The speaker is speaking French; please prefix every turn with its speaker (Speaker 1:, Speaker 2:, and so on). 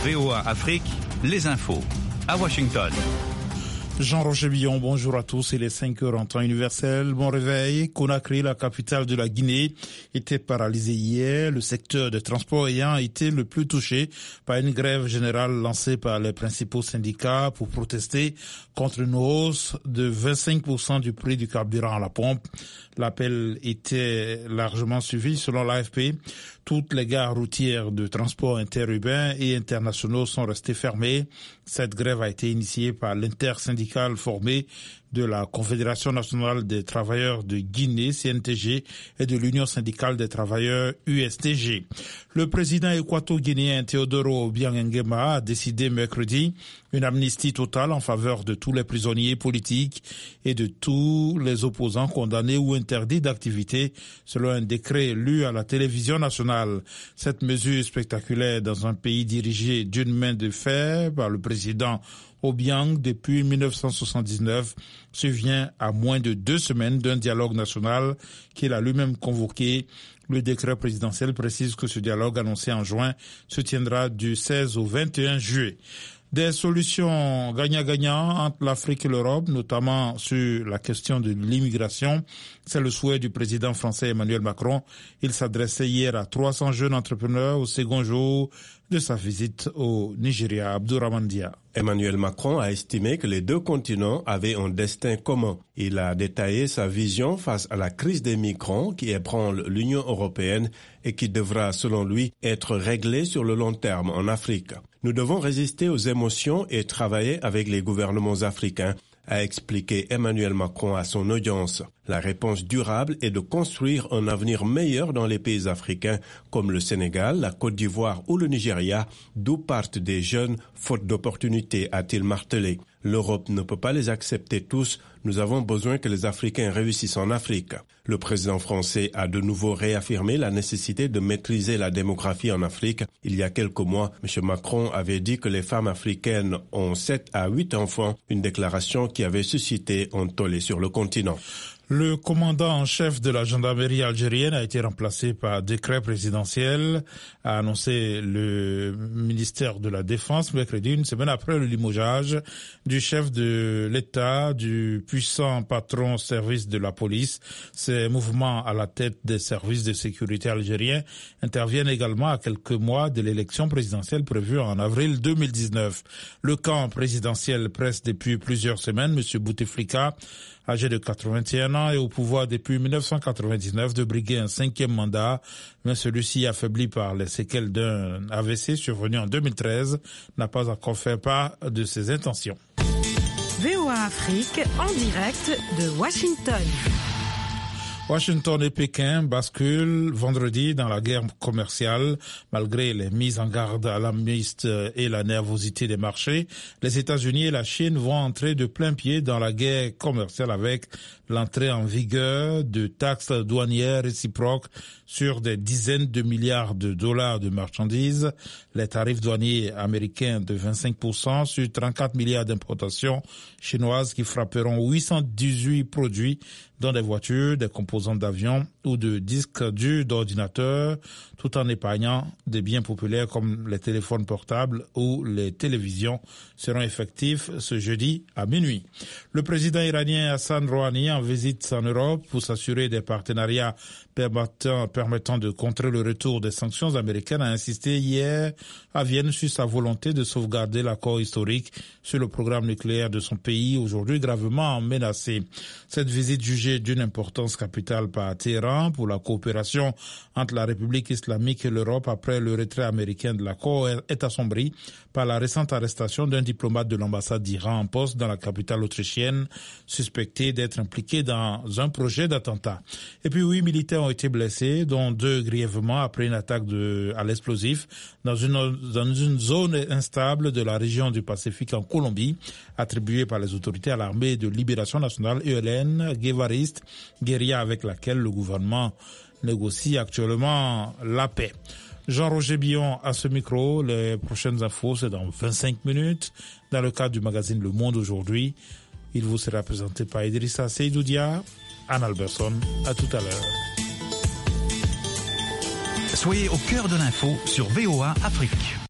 Speaker 1: VOA Afrique, les infos. À Washington.
Speaker 2: Jean-Roger Billon, bonjour à tous. Il est 5h en temps universel. Bon réveil. Conakry, la capitale de la Guinée, était paralysée hier. Le secteur des transports ayant été le plus touché par une grève générale lancée par les principaux syndicats pour protester contre une hausse de 25% du prix du carburant à la pompe. L'appel était largement suivi selon l'AFP. Toutes les gares routières de transport interurbain et internationaux sont restées fermées. Cette grève a été initiée par l'intersyndicale formée de la Confédération nationale des travailleurs de Guinée, CNTG, et de l'Union syndicale des travailleurs, USTG. Le président équato-guinéen Teodoro Obiang Nguema a décidé mercredi une amnistie totale en faveur de tous les prisonniers politiques et de tous les opposants condamnés ou interdits d'activité selon un décret lu à la télévision nationale. Cette mesure spectaculaire dans un pays dirigé d'une main de fer par le président Obiang depuis 1979 survient à moins de 2 semaines d'un dialogue national qu'il a lui-même convoqué. Le décret présidentiel précise que ce dialogue annoncé en juin se tiendra du 16 au 21 juillet. Des solutions gagnant-gagnant entre l'Afrique et l'Europe, notamment sur la question de l'immigration. C'est le souhait du président français Emmanuel Macron. Il s'adressait hier à 300 jeunes entrepreneurs au second jour de sa visite au Nigeria. Abdourahmane Dia.
Speaker 3: Emmanuel Macron a estimé que les deux continents avaient un destin commun. Il a détaillé sa vision face à la crise des migrants qui ébranle l'Union européenne et qui devra, selon lui, être réglée sur le long terme en Afrique. Nous devons résister aux émotions et travailler avec les gouvernements africains, a expliqué Emmanuel Macron à son audience. La réponse durable est de construire un avenir meilleur dans les pays africains comme le Sénégal, la Côte d'Ivoire ou le Nigeria, d'où partent des jeunes faute d'opportunités, a-t-il martelé. L'Europe ne peut pas les accepter tous. Nous avons besoin que les Africains réussissent en Afrique. Le président français a de nouveau réaffirmé la nécessité de maîtriser la démographie en Afrique. Il y a quelques mois, M. Macron avait dit que les femmes africaines ont 7 à 8 enfants, une déclaration qui avait suscité un tollé sur le continent.
Speaker 2: Le commandant en chef de la gendarmerie algérienne a été remplacé par décret présidentiel, a annoncé le ministère de la Défense mercredi, une semaine après le limogeage du chef de l'État, du puissant patron service de la police. Ces mouvements à la tête des services de sécurité algériens interviennent également à quelques mois de l'élection présidentielle prévue en avril 2019. Le camp présidentiel presse depuis plusieurs semaines M. Bouteflika, âgé de 81 ans et au pouvoir depuis 1999, de briguer un 5e mandat, mais celui-ci, affaibli par les séquelles d'un AVC survenu en 2013, n'a pas encore fait part de ses intentions.
Speaker 4: VOA Afrique, en direct de Washington.
Speaker 2: Washington et Pékin basculent vendredi dans la guerre commerciale. Malgré les mises en garde alarmistes et la nervosité des marchés, les États-Unis et la Chine vont entrer de plein pied dans la guerre commerciale avec l'entrée en vigueur de taxes douanières réciproques sur des dizaines de milliards de dollars de marchandises, les tarifs douaniers américains de 25% sur 34 milliards d'importations chinoises qui frapperont 818 produits dont des voitures, des composants d'avions ou de disques durs d'ordinateurs, tout en épargnant des biens populaires comme les téléphones portables ou les télévisions seront effectifs ce jeudi à minuit. Le président iranien Hassan Rouhani en visite en Europe pour s'assurer des partenariats permettant de contrer le retour des sanctions américaines a insisté hier à Vienne sur sa volonté de sauvegarder l'accord historique sur le programme nucléaire de son pays, aujourd'hui gravement menacé. Cette visite jugée d'une importance capitale par Téhéran pour la coopération entre la République islamique et l'Europe après le retrait américain de l'accord est assombrie par la récente arrestation d'un diplomate de l'ambassade d'Iran en poste dans la capitale autrichienne, suspecté d'être impliqué dans un projet d'attentat. Et puis 8 militaires ont été blessés, dont 2 grièvement après une attaque à l'explosif dans une zone instable de la région du Pacifique en Colombie, attribuée par les autorités à l'armée de libération nationale ELN guévariste, guérilla avec laquelle le gouvernement négocie actuellement la paix. Jean-Roger Billon à ce micro. Les prochaines infos, c'est dans 25 minutes. Dans le cadre du magazine Le Monde aujourd'hui, il vous sera présenté par Idrissa Seydoudia, Anne Alberson. À tout à l'heure.
Speaker 1: Soyez au cœur de l'info sur VOA Afrique.